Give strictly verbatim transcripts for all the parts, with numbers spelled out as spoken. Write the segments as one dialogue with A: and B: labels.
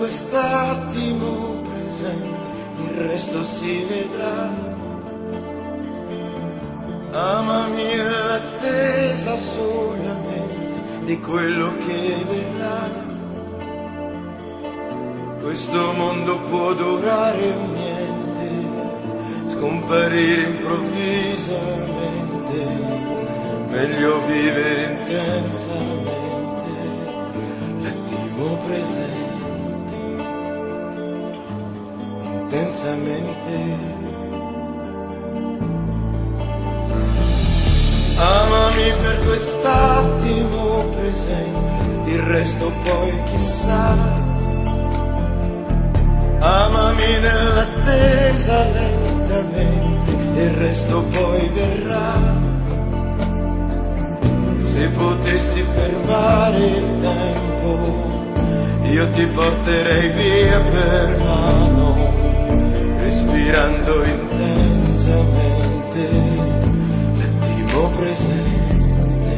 A: quest'attimo presente, il resto si vedrà. Amami nell'attesa solamente di quello che verrà. Questo mondo può durare un niente, scomparire improvvisamente, meglio vivere intensamente l'attimo presente, intensamente. Amami per quest'attimo presente, il resto poi chissà. Amami nell'attesa lentamente, il resto poi verrà. Se potessi fermare il tempo, io ti porterei via per mano, respirando intensamente l'attimo presente,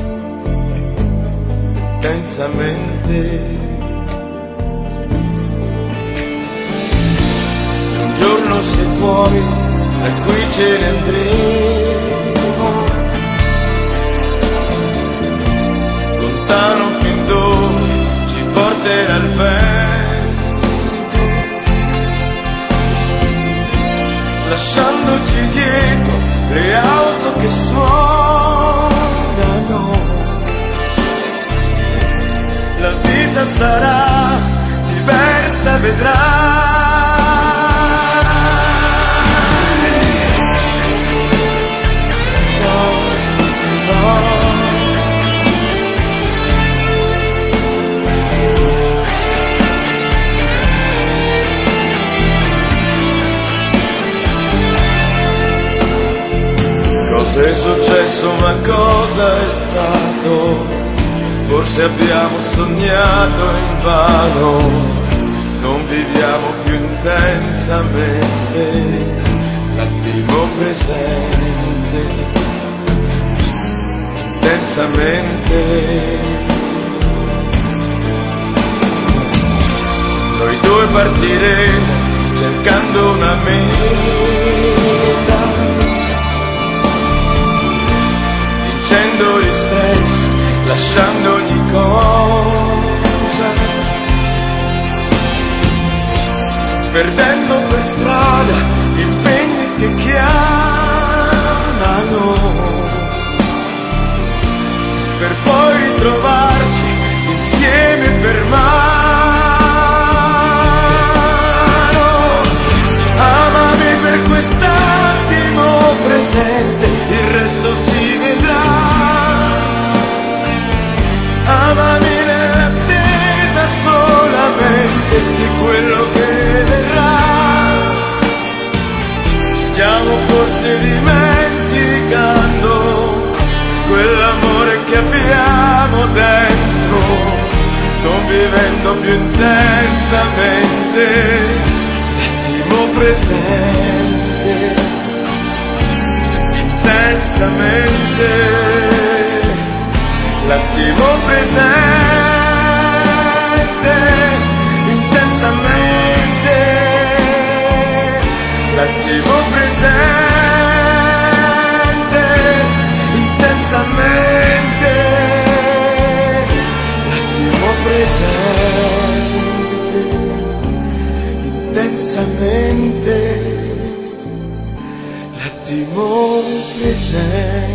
A: intensamente. Un giorno se vuoi, da qui ce ne andremo, lontano fin dove ci porterà il vento, lasciandoci dietro le auto che suonano. La vita sarà diversa, vedrai. Cosa è successo, ma cosa è stato? Forse abbiamo sognato invano, non viviamo più intensamente l'attimo presente, intensamente. Noi due partiremo cercando una meta, vincendo gli stress, lasciando ogni cosa, perdendo per strada impegni che chiamano, per poi ritrovarci insieme per mano. Amami per quest'attimo presente, il resto si vedrà. Amami nell'attesa solamente di quello che verrà. Stiamo forse dimenticando quell'amore che abbiamo dentro, non vivendo più intensamente l'attimo presente, intensamente l'attimo presente, intensamente l'attimo presente, intensamente l'attimo presente, intensamente l'attimo presente.